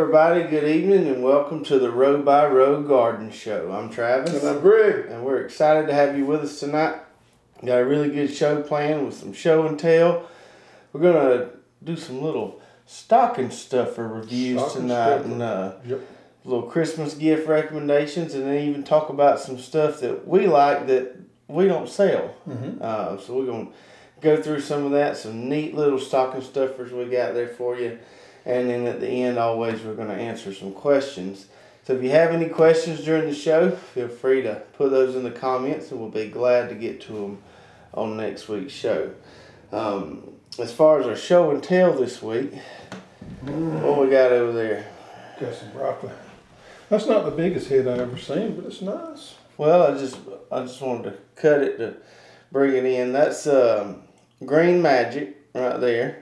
everybody. Good evening and welcome to the Row by Row Garden Show. I'm Travis. And I'm Greg. And we're excited to have you with us tonight. Got a really good show planned with some show and tell. We're going to do some little stocking stuffer reviews tonight and little Christmas gift recommendations, and then even talk about some stuff that we like that we don't sell. So we're going to go through some of that, some neat little stocking stuffers we got there for you. And then at the end, always, we're going to answer some questions. So if you have any questions during the show, feel free to put those in the comments, and we'll be glad to get to them on next week's show. As far as our show and tell this week, what we got over there? Got some broccoli. That's not the biggest head I ever seen, but it's nice. Well, I just wanted to cut it to bring it in. That's Green Magic right there.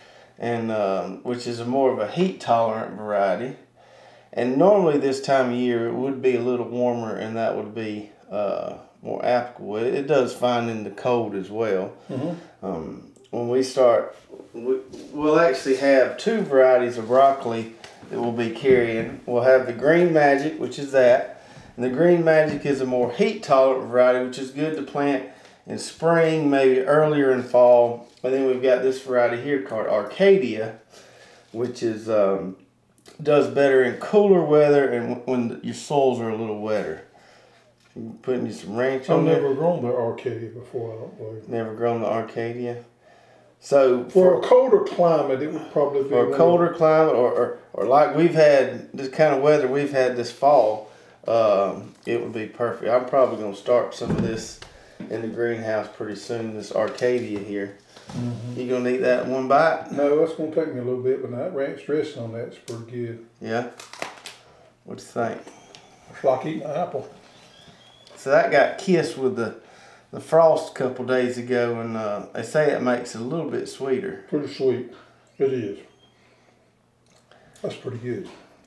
And which is more of a heat tolerant variety, and normally this time of year it would be a little warmer, and that would be more applicable. It does fine in the cold as well. When we start, we'll actually have two varieties of broccoli that we'll be carrying. We'll have the Green Magic, which is that, and the Green Magic is a more heat tolerant variety, which is good to plant in spring, maybe earlier in fall. And then we've got this variety here called Arcadia, which is does better in cooler weather and when your soils are a little wetter. Putting you some ranch on there. I've never grown the Arcadia before, I don't believe. Never grown the Arcadia. So for a colder climate, it would probably be. For a colder climate, or like we've had this kind of weather we've had this fall, it would be perfect. I'm probably going to start some of this in the greenhouse pretty soon. This Arcadia here. You gonna eat that in one bite? No, that's gonna take me a little bit, but that ranch dressing on that's pretty good. Yeah. What do you think? It's like eating an apple. So that got kissed with the frost a couple days ago, and they say it makes it a little bit sweeter. Pretty sweet. It is. That's pretty good.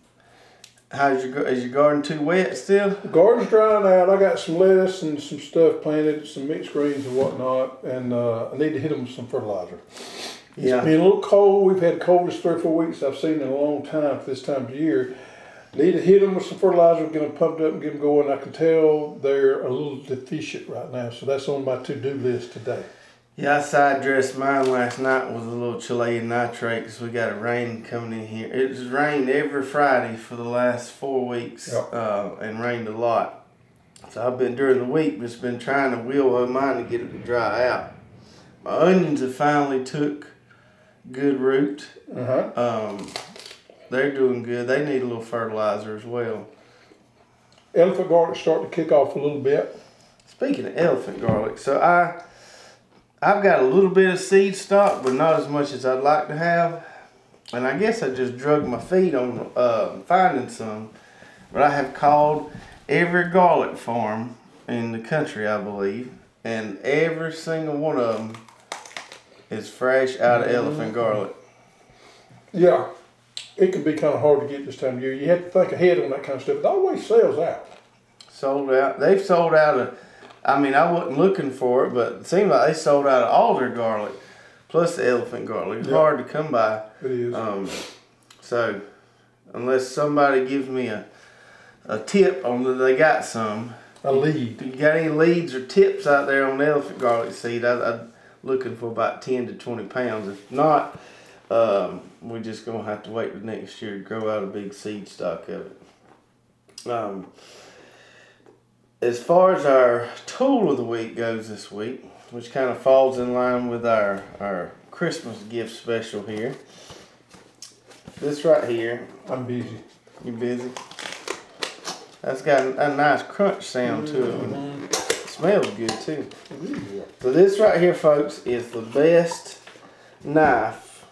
Is your garden too wet still? The garden's drying out. I got some lettuce and some stuff planted, some mixed greens and whatnot, and I need to hit them with some fertilizer. Yeah. It's been a little cold. We've had the coldest 3 or 4 weeks I've seen in a long time for this time of year. Need to hit them with some fertilizer, get them pumped up and get them going. I can tell they're a little deficient right now, so that's on my to-do list today. Yeah, I side dressed mine last night with a little Chilean nitrate because we got a rain coming in here. It's rained every Friday for the last 4 weeks, and rained a lot. So I've been during the week just been trying to wheel mine to get it to dry out. My onions have finally took good root. They're doing good. They need a little fertilizer as well. Elephant garlic's starting to kick off a little bit. Speaking of elephant garlic, so I've got a little bit of seed stock, but not as much as I'd like to have. And I guess I just drug my feet on finding some. But I have called every garlic farm in the country, I believe. And every single one of them is fresh out of elephant garlic. Yeah, it can be kind of hard to get this time of year. You have to think ahead on that kind of stuff. It always sells out. Sold out. They've sold out of... I mean, I wasn't looking for it, but it seemed like they sold out of all their garlic, plus the elephant garlic. It's hard to come by. It is. So, unless somebody gives me a tip on that they got some. A lead. If you got any leads or tips out there on the elephant garlic seed, I'm looking for about 10 to 20 pounds. If not, we're just going to have to wait till next year to grow out a big seed stock of it. As far as our tool of the week goes this week, which kind of falls in line with our Christmas gift special here. This right here. I'm busy. You busy? That's got a nice crunch sound to it. It smells good too. So this right here, folks, is the best knife,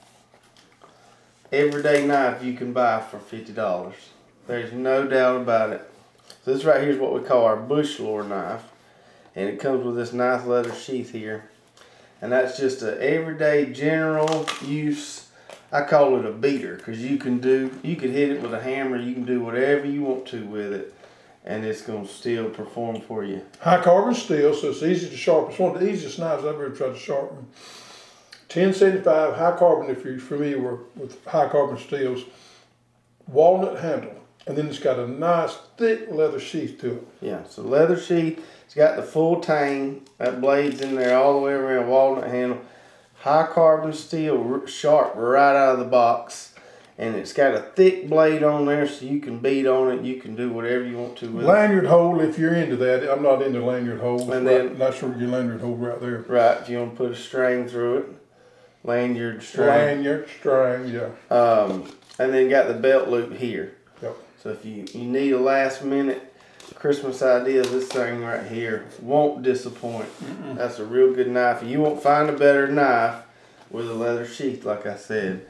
everyday knife you can buy for $50. There's no doubt about it. So this right here is what we call our bush lore knife, and it comes with this nice leather sheath here, and that's just a everyday general use. I call it a beater because you can hit it with a hammer, you can do whatever you want to with it, and it's gonna still perform for you. High carbon steel, so it's easy to sharpen. It's one of the easiest knives I've ever tried to sharpen. 1075 high carbon, if you're familiar with high carbon steels. walnut handle, and then it's got a nice thick leather sheath to it. Yeah, so leather sheath. It's got the full tang. That blade's in there all the way around. Walnut handle. High carbon steel, sharp right out of the box. And it's got a thick blade on there so you can beat on it. You can do whatever you want to with it. Lanyard hole, if you're into that. I'm not into lanyard holes. And then, that's your lanyard hole right there. Right, if you want to put a string through it. Lanyard string. Lanyard string, yeah. And then got the belt loop here. Yep. So if you need a last minute Christmas idea, this thing right here won't disappoint. That's a real good knife. You won't find a better knife with a leather sheath, like I said,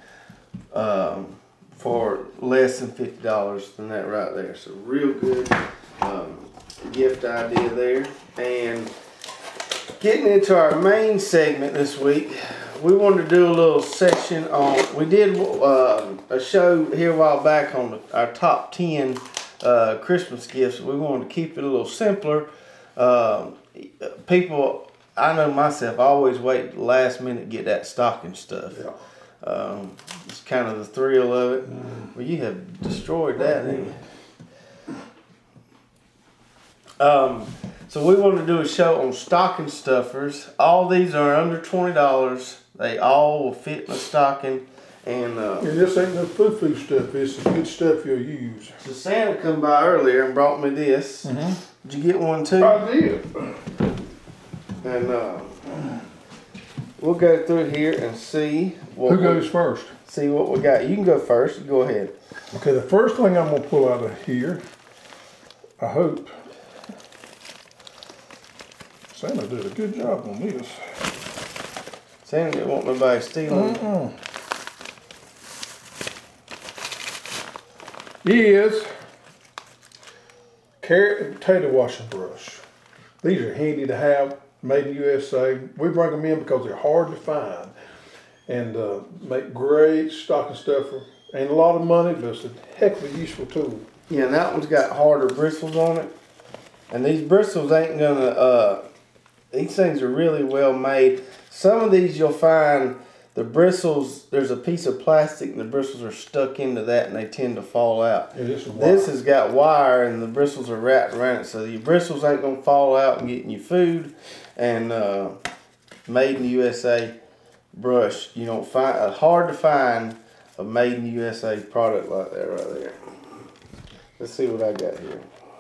for less than $50 than that right there. So real good gift idea there. And getting into our main segment this week, we wanted to do a little session on, we did a show here a while back on our top 10 Christmas gifts. We wanted to keep it a little simpler. People, I know myself, I always wait last minute to get that stocking stuff. Yeah. It's kind of the thrill of it. Well, you have destroyed that, haven't you? So we wanted to do a show on stocking stuffers. All these are under $20. They all will fit in a stocking. And this ain't no foo-foo stuff. This is good stuff you'll use. So Santa come by earlier and brought me this. Did you get one too? I did. And we'll go through here and see what Who goes first? See what we got. You can go first. Go ahead. Okay, the first thing I'm going to pull out of here, I hope, Santa did a good job on this. Santa didn't want nobody stealing. Is carrot and potato washing brush. These are handy to have, made in USA. We bring them in because they're hard to find and make great stocking stuffer. Ain't a lot of money, but it's a heck of a useful tool. Yeah, and that one's got harder bristles on it. And these bristles ain't gonna, these things are really well made. Some of these you'll find the bristles, there's a piece of plastic and the bristles are stuck into that and they tend to fall out. Yeah, this has got wire and the bristles are wrapped around it. So your bristles ain't going to fall out and get you food. And made in the USA brush, you don't find, hard to find a made in the USA product like that right there. Let's see what I got here.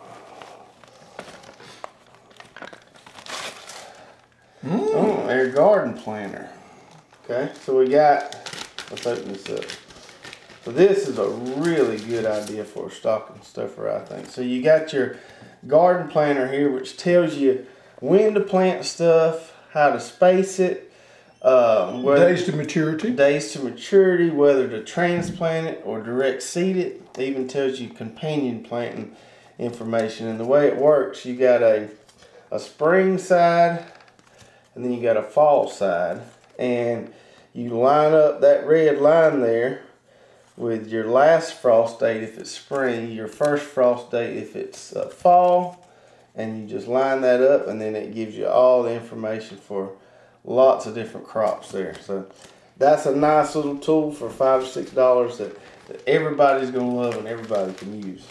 Oh, air garden planter. Okay, so we got, let's open this up. So this is a really good idea for a stocking stuffer, I think. So you got your garden planter here, which tells you when to plant stuff, how to space it, days to maturity, whether to transplant it or direct seed it. It even tells you companion planting information. And the way it works, you got a spring side, and then you got a fall side. And you line up that red line there with your last frost date if it's spring, your first frost date if it's fall, and you just line that up, and then it gives you all the information for lots of different crops there. So that's a nice little tool for $5 or $6 that everybody's going to love and everybody can use.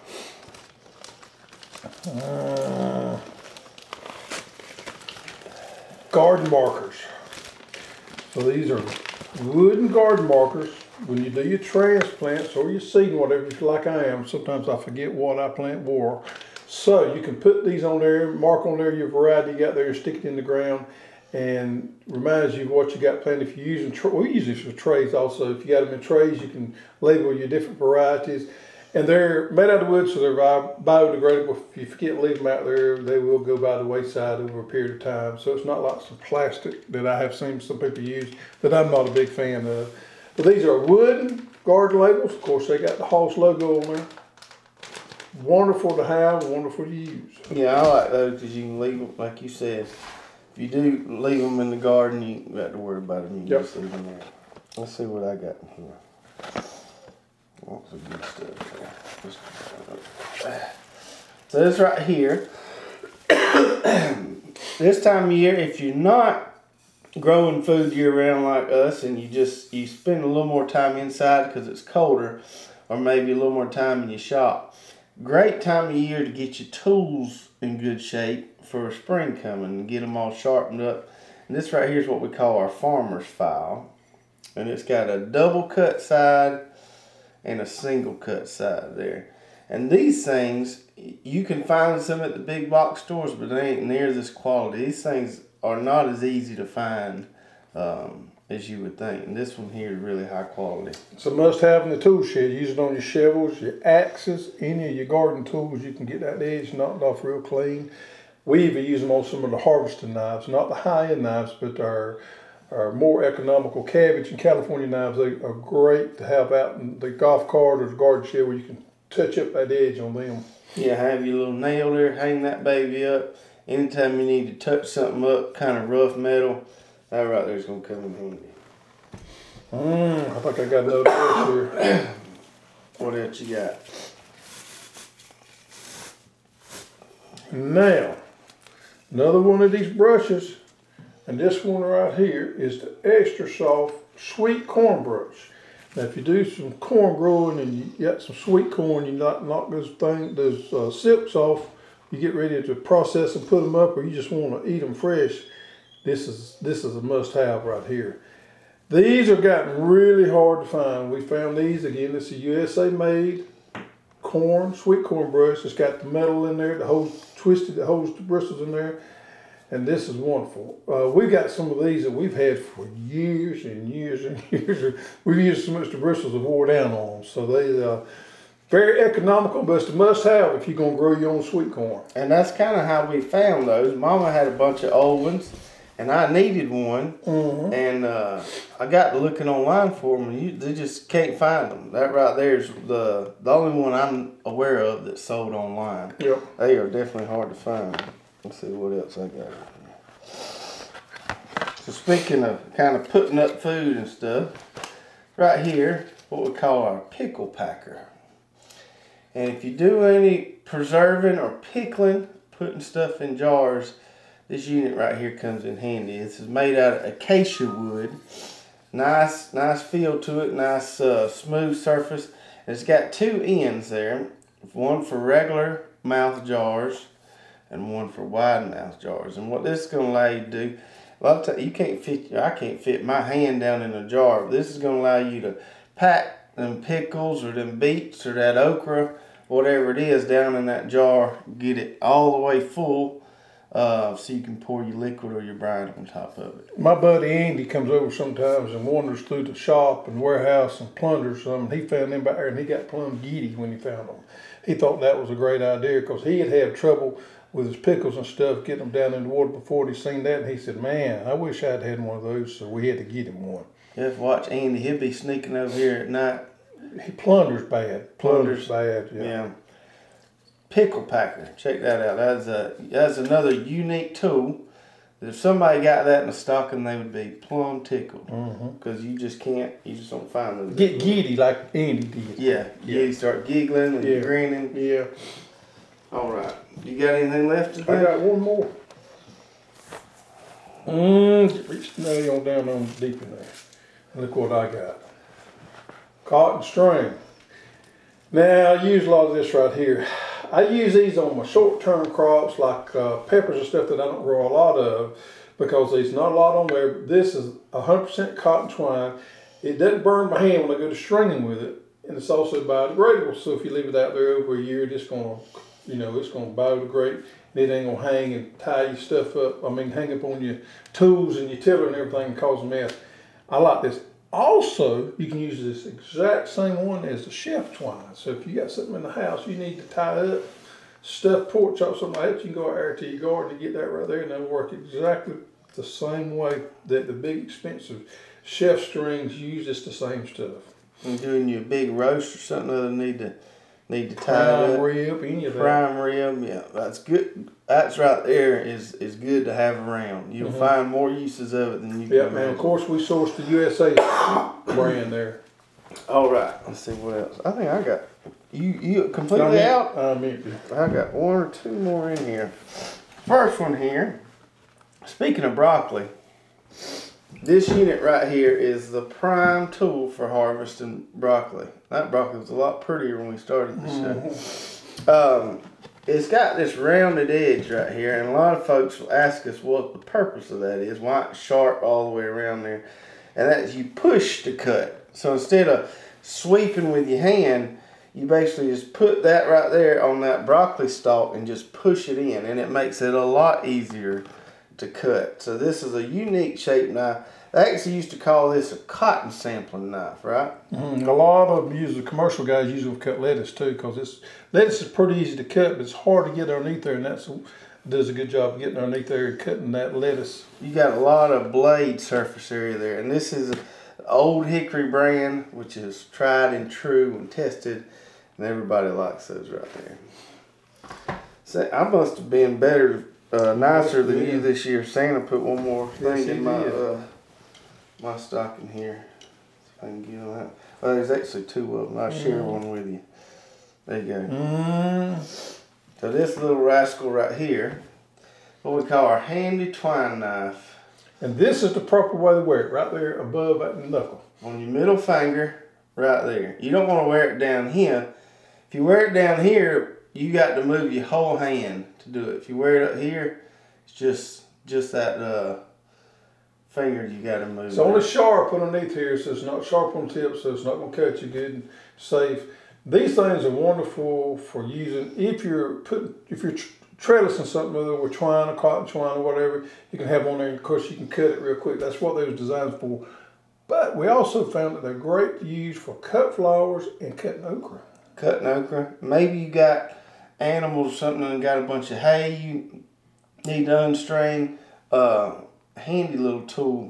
Garden markers. So these are wooden garden markers. When you do your transplants or your seeding, whatever, like I am, sometimes I forget what I plant where. So you can put these on there, mark on there your variety you got there, stick it in the ground, and reminds you of what you got planted. If you're using, we use this for trays also. If you got them in trays, you can label your different varieties. And they're made out of wood, so they're biodegradable. If you forget to leave them out there, they will go by the wayside over a period of time. So it's not like some plastic that I have seen some people use that I'm not a big fan of. But these are wooden garden labels. Of course, they got the Hoss logo on there. Wonderful to have, wonderful to use. Yeah, I like those because you can leave them, like you said. If you do leave them in the garden, you don't have to worry about them. You can just leave them there. Let's see what I got in here. What's the good stuff there? So this right here, this time of year, if you're not growing food year round like us and you spend a little more time inside because it's colder, or maybe a little more time in your shop. Great time of year to get your tools in good shape for spring coming and get them all sharpened up. And this right here is what we call our farmer's file. And it's got a double cut side and a single cut side there. And these things, you can find some at the big box stores, but they ain't near this quality. These things are not as easy to find as you would think. And this one here is really high quality. It's a must-have in the tool shed. Use it on your shovels, your axes, any of your garden tools. You can get that edge knocked off real clean. We even use them on some of the harvesting knives, not the high-end knives, but our more economical cabbage and California knives. They are great to have out in the golf cart or the garden shed where you can touch up that edge on them. Yeah, have your little nail there, hang that baby up. Anytime you need to touch something up, kind of rough metal, that right there is going to come in handy. I think I got another brush here. What else you got? Now, another one of these brushes, and this one right here is the extra soft sweet corn brush. Now, if you do some corn growing and you got some sweet corn, you knock those silks off, you get ready to process and put them up, or you just want to eat them fresh. This is a must-have right here. These are gotten really hard to find. We found these again. This is a USA made sweet corn brush. It's got the metal in there, the holds twisted, that holds the bristles in there, and this is wonderful. We've got some of these that we've had for years and years and years. We've used so much the bristles have wore down on them. So they very economical, but it's a must-have if you're gonna grow your own sweet corn. And that's kind of how we found those. Mama had a bunch of old ones, and I needed one, and I got looking online for them, and they just can't find them. That right there is the only one I'm aware of that's sold online. Yep. They are definitely hard to find. Let's see what else I got. So speaking of kind of putting up food and stuff, right here, what we call our pickle packer. And if you do any preserving or pickling, putting stuff in jars, this unit right here comes in handy. This is made out of acacia wood. Nice feel to it, nice smooth surface. And it's got two ends there, one for regular mouth jars and one for wide mouth jars. And what this is going to allow you to do, a lot of times I can't fit my hand down in a jar, but this is going to allow you to pack them pickles or them beets or that okra, whatever it is, down in that jar, get it all the way full, so you can pour your liquid or your brine on top of it. My buddy Andy comes over sometimes and wanders through the shop and warehouse and plunders some. He found them back there and he got plumb giddy when he found them. He thought that was a great idea because he had trouble with his pickles and stuff, getting them down in the water before he seen that. And he said, man, I wish I'd had one of those, so we had to get him one. You have to watch Andy. He'll be sneaking over here at night. He plunders bad. Plunders bad, yeah. Pickle packer, check that out. That's another unique tool. If somebody got that in a stocking, they would be plumb tickled. Because you just don't find those. Get giddy like Andy did. Yeah, you start giggling and grinning. Yeah. All right. You got anything left today? I got one more. Reach nail down on deep in there. Look what I got. Cotton string. Now, I use a lot of this right here. I use these on my short-term crops like peppers and stuff that I don't grow a lot of because there's not a lot on there. This is 100% cotton twine. It doesn't burn my hand when I go to stringing with it, and it's also biodegradable. So if you leave it out there over a year, it's gonna biodegrade. And it ain't gonna hang and tie your stuff up. Hang up on your tools and your tiller and everything and cause a mess. I like this. Also, you can use this exact same one as the chef twine. So if you got something in the house you need to tie up, stuff, pork chop, something like that, you can go out there to your garden and get that right there, and it'll work exactly the same way that the big expensive chef strings use. It's the same stuff. And doing you a big roast or something other need to tie it up. Rib, any of that. Prime rib, yeah, that's good. That's right there is good to have around. You'll find more uses of it than you can imagine. And of course we sourced the USA brand there. All right, let's see what else. I think I got you completely out. I'm empty. I got one or two more in here. First one here. Speaking of broccoli, This unit right here is the prime tool for harvesting broccoli. That broccoli was a lot prettier when we started this show. It's got this rounded edge right here, and a lot of folks will ask us what the purpose of that is, why it's sharp all the way around there. And that's you push to cut. So instead of sweeping with your hand, you basically just put that right there on that broccoli stalk and just push it in, and it makes it a lot easier to cut. So this is a unique shape knife. They actually used to call this a cotton sampling knife, right? A lot of the commercial guys use it to cut lettuce too, because lettuce is pretty easy to cut, but it's hard to get underneath there, and that's does a good job of getting underneath there and cutting that lettuce. You got a lot of blade surface area there, and this is an old Hickory brand, which is tried and true and tested, and everybody likes those right there. So I must have been better, nicer than you this year. Santa put one more thing in my stocking here. See if I can get on that. Well, there's actually two of them. I'll share one with you. There you go. So this little rascal right here, what we call our handy twine knife. And this is the proper way to wear it, right there above that knuckle. On your middle finger, right there. You don't want to wear it down here. If you wear it down here, you got to move your whole hand to do it. If you wear it up here, it's just that finger you got to move. It's only sharp underneath here, so it's not sharp on the tip, so it's not going to cut you good and safe. These things are wonderful for using if you're trellising something, whether with twine or cotton twine or whatever. You can have on there, and of course you can cut it real quick. That's what they was designed for. But we also found that they're great to use for cut flowers and cutting okra. Cutting okra. Maybe you got animals or something and got a bunch of hay you need to unstring. Handy little tool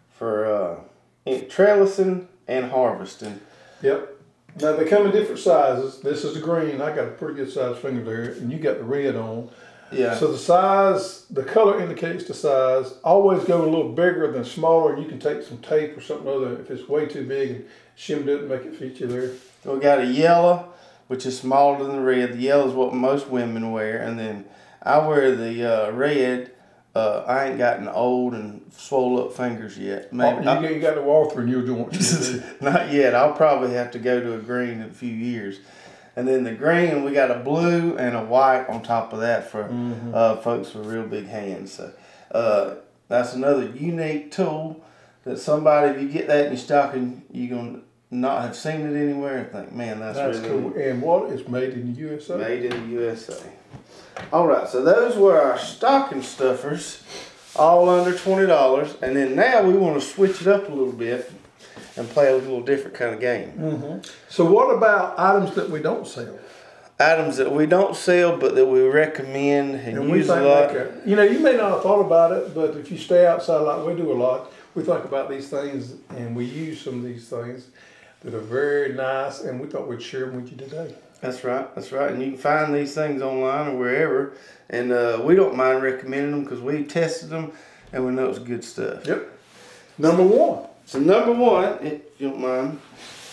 for trellising and harvesting. Yep. Now they come in different sizes. This is the green. I got a pretty good size finger there, and you got the red on. Yeah. So the size, the color indicates the size. Always go a little bigger than smaller. You can take some tape or something other if it's way too big and shim it and make it fit you there. We got a yellow, which is smaller than the red. The yellow is what most women wear, and then I wear the red. I ain't gotten old and swole up fingers yet. Maybe you got to walk through and you'll do what you do. Not yet. I'll probably have to go to a green in a few years. And then the green, we got a blue and a white on top of that for folks with real big hands. So that's another unique tool that somebody, if you get that in your stocking, you're going to not have seen it anywhere and think, man, that's really cool. Neat. And what is made in the USA? Made in the USA. All right, so those were our stocking stuffers, all under $20. And then now we want to switch it up a little bit and play a little different kind of game. So what about items that we don't sell? Items that we don't sell, but that we recommend and use a lot. You may not have thought about it, but if you stay outside like we do a lot, we think about these things and we use some of these things that are very nice, and we thought we'd share them with you today. That's right. And you can find these things online or wherever, and we don't mind recommending them because we tested them and we know it's good stuff. Yep. Number one. So number one, if you don't mind,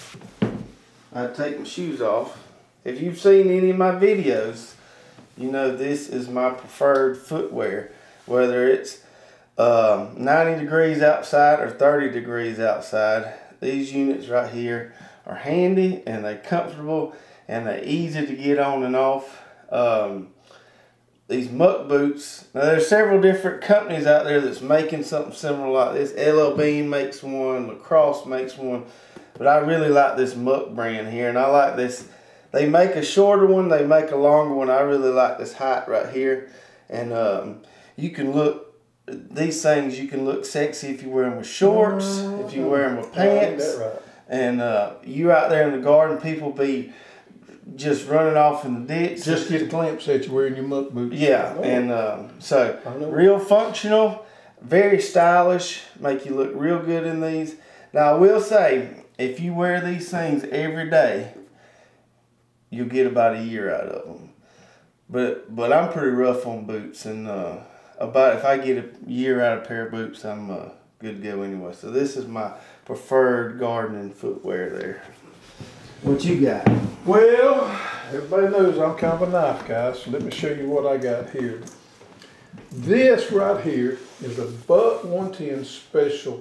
I take my shoes off. If you've seen any of my videos, you know this is my preferred footwear, whether it's 90 degrees outside or 30 degrees outside. These units right here are handy and they're comfortable and they're easy to get on and off. These muck boots, now there's several different companies out there that's making something similar like this. LL Bean makes one, Lacrosse makes one, but I really like this Muck brand here, and I like this. They make a shorter one, they make a longer one. I really like this height right here, and you can look, these things you can look sexy if you wear them with shorts, if you wear them with pants, right. And you out there in the garden, people be just running off in the ditch. Just get a glimpse at you wearing your muck boots. Yeah, and so real functional, very stylish, make you look real good in these. Now I will say, if you wear these things every day, you'll get about a year out of them. But I'm pretty rough on boots, and about if I get a year out of a pair of boots, I'm good to go anyway. So this is my preferred gardening footwear there. What you got? Well, everybody knows I'm kind of a knife guy, so let me show you what I got here. This right here is a Buck 110 Special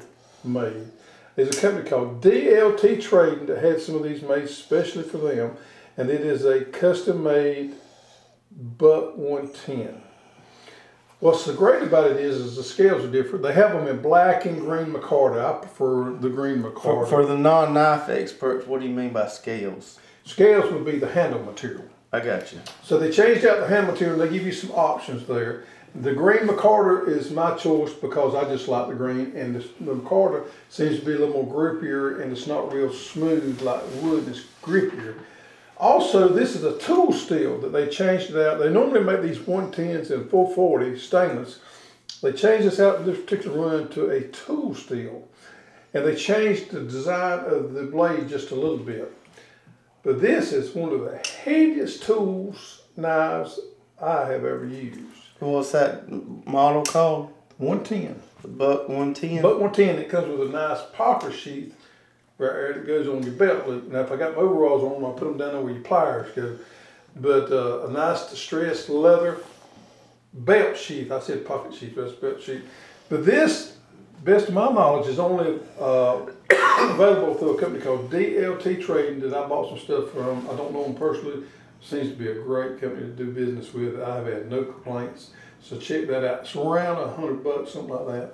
made. There's a company called DLT Trading that had some of these made especially for them, and it is a custom-made buck 110. What's so great about it is the scales are different. They have them in black and green micarta. I prefer the green micarta. For the non-knife experts, what do you mean by scales? Scales would be the handle material. I got you. So they changed out the handle material and they give you some options there. The green micarta is my choice because I just like the green, and the micarta seems to be a little more grippier, and it's not real smooth like wood, it's grippier. Also, this is a tool steel that they changed it out. They normally make these 110s in 440 stainless. They changed this out in this particular run to a tool steel, and they changed the design of the blade just a little bit. But this is one of the heaviest knives I have ever used. What's that model called? 110. The Buck 110? Buck 110, it comes with a nice pocket sheath right there that goes on your belt loop. Now, if I got my overalls on, I'll put them down there where your pliers go. But a nice distressed leather belt sheath. I said pocket sheath, that's belt sheath. But this, best of my knowledge, is only available through a company called DLT Trading that I bought some stuff from. I don't know them personally. Seems to be a great company to do business with. I've had no complaints. So check that out. It's around $100, something like that.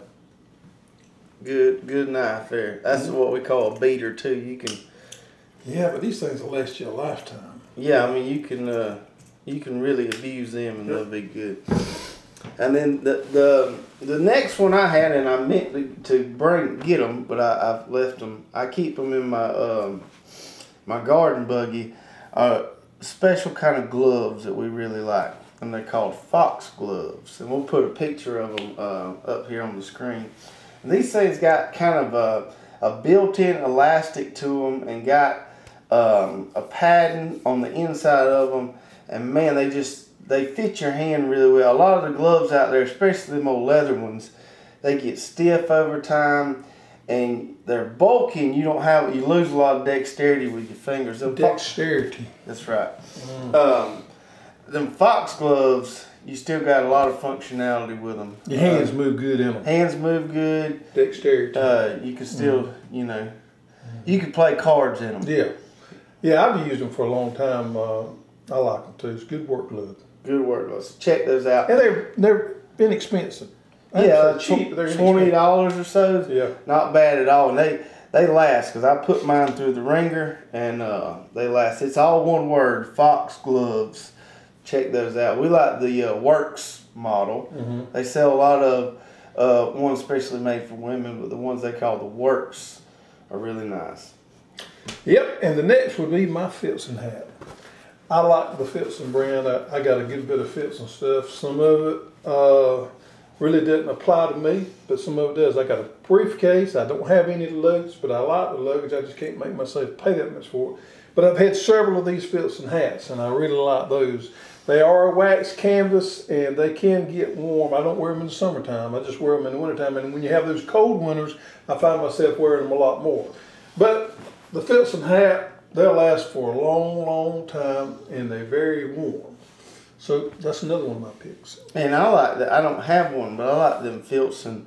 Good knife there. That's what we call a beater too. You can. Yeah, but these things will last you a lifetime. Yeah, I mean you can really abuse them and they'll be good. And then the next one I had, and I meant to get them, but I've left them. I keep them in my my garden buggy. Special kind of gloves that we really like, and they're called Fox gloves, and we'll put a picture of them up here on the screen. And these things got kind of a built-in elastic to them, and got a padding on the inside of them, and man, they fit your hand really well. A lot of the gloves out there, especially them old leather ones, they get stiff over time, and they're bulky, and you lose a lot of dexterity with your fingers. Dexterity. That's right. Them Fox gloves, you still got a lot of functionality with them. Your hands move good in them. Hands move good. Dexterity. You can still, you can play cards in them. Yeah. Yeah, I've used them for a long time. I like them too. It's good work glove. Good work gloves. Check those out. And they're inexpensive. Yeah, cheap. They're $20 or so. Yeah. Not bad at all. And they last, because I put mine through the ringer, and they last. It's all one word, Fox gloves. Check those out. We like the Works model. Mm-hmm. They sell a lot of ones especially made for women, but the ones they call the Works are really nice. Yep, and the next would be my Filson hat. I like the Filson brand. I got a good bit of Filson stuff. Some of it really doesn't apply to me, but some of it does. I got a briefcase. I don't have any of the luggage, but I like the luggage. I just can't make myself pay that much for it. But I've had several of these Filson hats, and I really like those. They are a wax canvas, and they can get warm. I don't wear them in the summertime. I just wear them in the wintertime. And when you have those cold winters, I find myself wearing them a lot more. But the Filson hat, they'll last for a long, long time, and they're very warm. So that's another one of my picks. And I like that. I don't have one, but I like them Filson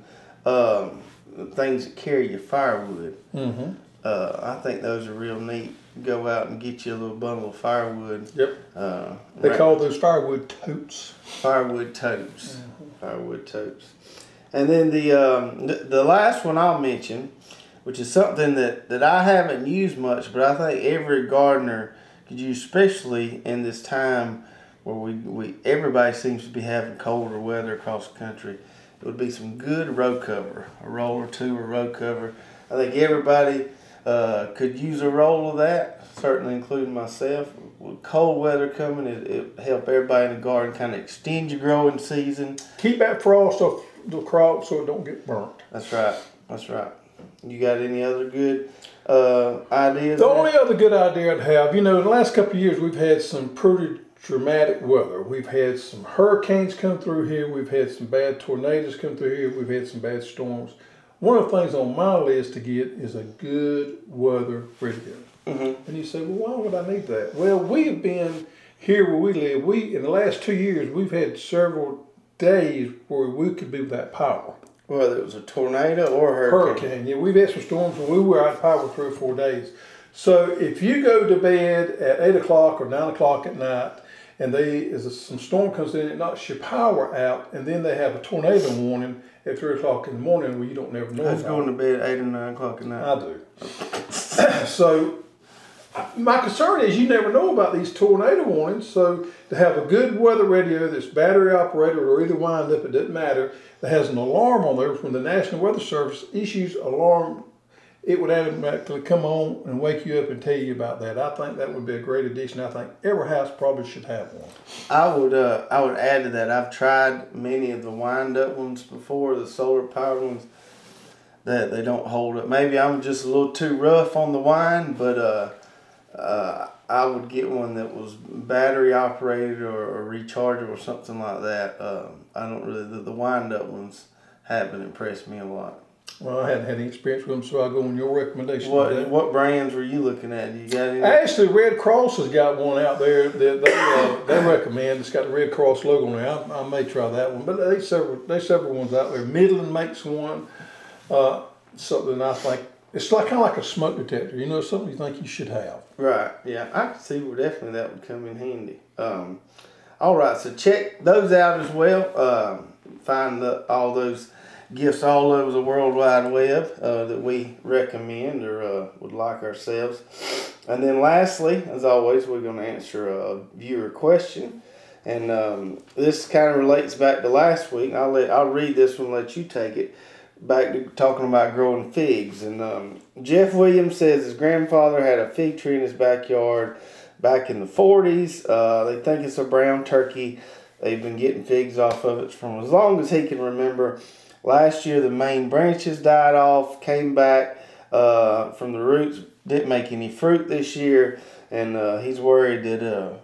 things that carry your firewood. Mm-hmm. I think those are real neat. Go out and get you a little bundle of firewood. Yep. They call those firewood totes. Firewood totes. Mm-hmm. Firewood totes. And then the last one I'll mention, which is something that I haven't used much, but I think every gardener could use, especially in this time where everybody seems to be having colder weather across the country. It would be some good row cover, a roll or two of row cover. I think everybody could use a roll of that, certainly including myself. With cold weather coming, it help everybody in the garden kind of extend your growing season. Keep that frost off the crop so it don't get burnt. That's right. That's right. You got any other good ideas? The only other good idea I'd have, in the last couple of years we've had some pretty dramatic weather. We've had some hurricanes come through here. We've had some bad tornadoes come through here. We've had some bad storms. One of the things on my list to get is a good weather radio. Mm-hmm. And you say, well, why would I need that? Well, we've been here where we live. In the last 2 years, we've had several days where we could be without power. Whether it was a tornado or a hurricane. Yeah, we've had some storms where we were out of power for 3 or 4 days. So if you go to bed at 8 o'clock or 9 o'clock at night, and some storm comes in, it knocks your power out, and then they have a tornado warning at 3 o'clock in the morning where you don't never know. Who's going to bed at 8 or 9 o'clock at night? I do. So my concern is you never know about these tornado warnings. So to have a good weather radio that's battery operated or either wind up, it doesn't matter, that has an alarm on there. When the National Weather Service issues alarm, it would automatically come on and wake you up and tell you about that. I think that would be a great addition. I think every house probably should have one. I would add to that. I've tried many of the wind up ones before, the solar powered ones, that they don't hold up. Maybe I'm just a little too rough on the wind, but I would get one that was battery operated or rechargeable or something like that. I don't really, the wind up ones haven't impressed me a lot. Well, I hadn't had any experience with them, so I'll go on your recommendation. What brands were you looking at? You got any? Actually, Red Cross has got one out there that they recommend. It's got the Red Cross logo on there. I may try that one, but there's several ones out there. Midland makes one. Something I think it's kind of like a smoke detector. You know, something you think you should have. Right. Yeah, I can see where definitely that would come in handy. All right, so check those out as well. Find all those gifts all over the World Wide Web that we recommend or would like ourselves. And then lastly, as always, we're going to answer a viewer question. And this kind of relates back to last week. I'll read this one and let you take it. Back to talking about growing figs. And Jeff Williams says his grandfather had a fig tree in his backyard back in the 40s. They think it's a brown turkey. They've been getting figs off of it from as long as he can remember. Last year, the main branches died off, came back from the roots, didn't make any fruit this year, and he's worried that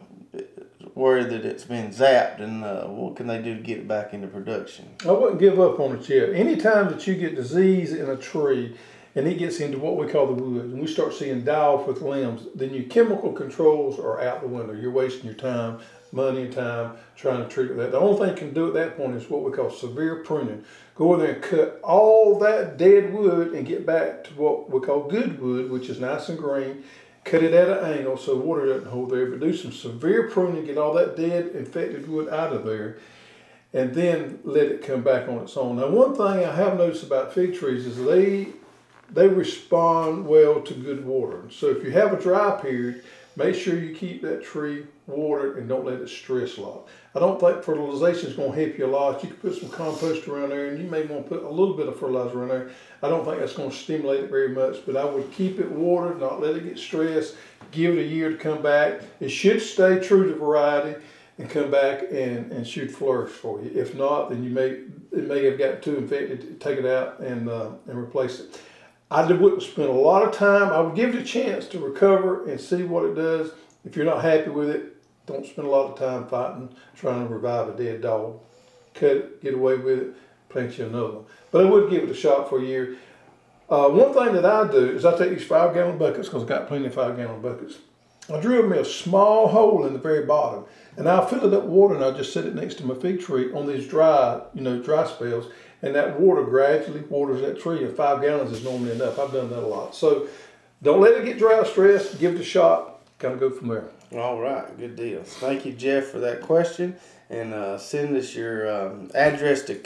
it's been zapped, and what can they do to get it back into production? I wouldn't give up on it yet. Anytime that you get disease in a tree and it gets into what we call the woods, and we start seeing die off with limbs, then your chemical controls are out the window. You're wasting your time, money and time trying to treat it. The only thing you can do at that point is what we call severe pruning. Go in there and cut all that dead wood and get back to what we call good wood, which is nice and green. Cut it at an angle so the water doesn't hold there, but do some severe pruning, get all that dead infected wood out of there, and then let it come back on its own. Now, one thing I have noticed about fig trees is they respond well to good water. So if you have a dry period, make sure you keep that tree watered and don't let it stress a lot. I don't think fertilization is going to help you a lot. You can put some compost around there, and you may want to put a little bit of fertilizer around there. I don't think that's going to stimulate it very much, but I would keep it watered, not let it get stressed, give it a year to come back. It should stay true to variety and come back and should flourish for you. If not, then it may have gotten too infected. Take it out and replace it. I wouldn't spend a lot of time. I would give it a chance to recover and see what it does. If you're not happy with it, don't spend a lot of time fighting, trying to revive a dead dog. Cut it, get away with it, plant you another one. But I would give it a shot for a year. One thing that I do is I take these 5-gallon buckets, because I've got plenty of 5-gallon buckets. I drill me a small hole in the very bottom, and I'll fill it up with water, and I'll just set it next to my fig tree on these dry spells, and that water gradually waters that tree, and 5 gallons is normally enough. I've done that a lot. So don't let it get drought stressed. Give it a shot. Kind of go from there. All right, good deal. Thank you, Jeff, for that question. And send us your address to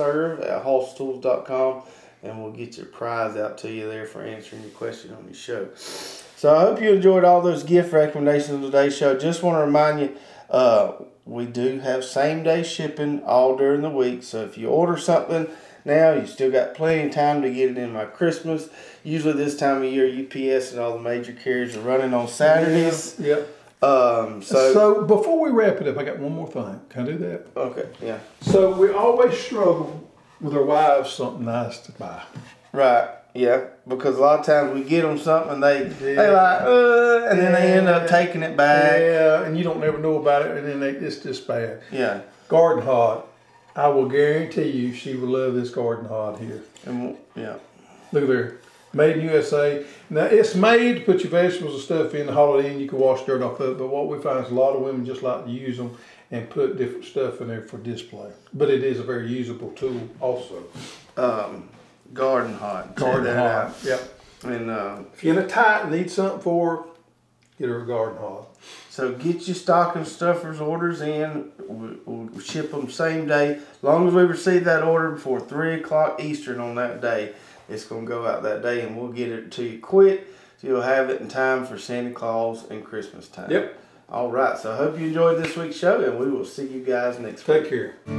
custserve@hosstools.com, and we'll get your prize out to you there for answering your question on your show. So I hope you enjoyed all those gift recommendations of today's show. Just want to remind you, we do have same-day shipping all during the week. So if you order something now, you still got plenty of time to get it in by Christmas. Usually this time of year, UPS and all the major carriers are running on Saturdays. Yeah. So before we wrap it up, I got one more thing. Can I do that? Okay, yeah. So we always struggle with our wives something nice to buy. Right, yeah. Because a lot of times we get them something and they like, and then they end up taking it back. Yeah, and you don't never know about it, and then it's just bad. Yeah. Garden Hod. I will guarantee you she will love this Garden Hod here. And, yeah. Look there. Made in USA. Now, it's made to put your vegetables and stuff in, haul it in. You can wash dirt off of it. But what we find is a lot of women just like to use them and put different stuff in there for display. But it is a very usable tool also. Garden Hot. Garden Check that Hot. Yep. out. And If you're in a tight and need something for her, get her a Garden Hot. so get your stocking stuffers orders in. We'll ship them same day. As long as we receive that order before 3 o'clock Eastern on that day, it's going to go out that day, and we'll get it to you quick, so you'll have it in time for Santa Claus and Christmas time. Yep. All right. So I hope you enjoyed this week's show, and we will see you guys next week. Take care.